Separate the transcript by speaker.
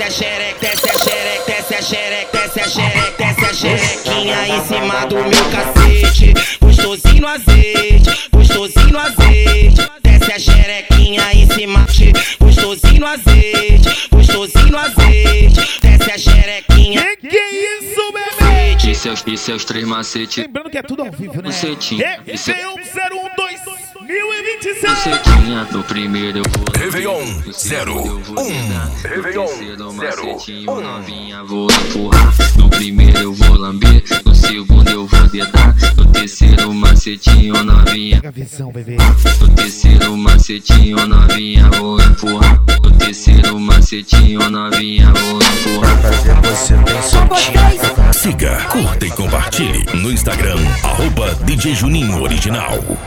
Speaker 1: a xereca, desce a xereca, desce a xereca, desce a xereca, desce a xerequinha em cima do meu cacete. Gostosinho no azeite, gostosinho no azeite. Desce a xerequinha em cima, gostosinho no azeite, gostosinho no azeite. Desce a xerequinha.
Speaker 2: Que isso, bebê?
Speaker 3: E seus três macetes.
Speaker 2: Lembrando que é tudo ao vivo, né?
Speaker 3: Bucetinha.
Speaker 2: Réveillon 012 2026.
Speaker 3: Bucetinha, no primeiro eu vou.
Speaker 4: Réveillon 01. Réveillon
Speaker 3: No macetinho, novinha, vou empurrar. No primeiro eu vou lamber, no segundo eu vou dedar. No terceiro macetinho, novinha.
Speaker 2: Pega a visão, bebê.
Speaker 3: No terceiro macetinho, novinha, vou empurrar. No terceiro macetinho, novinha, vou empurrar.
Speaker 4: Fazer você bem soltinho. Siga, curta e compartilhe no Instagram @DJ Juninho Original.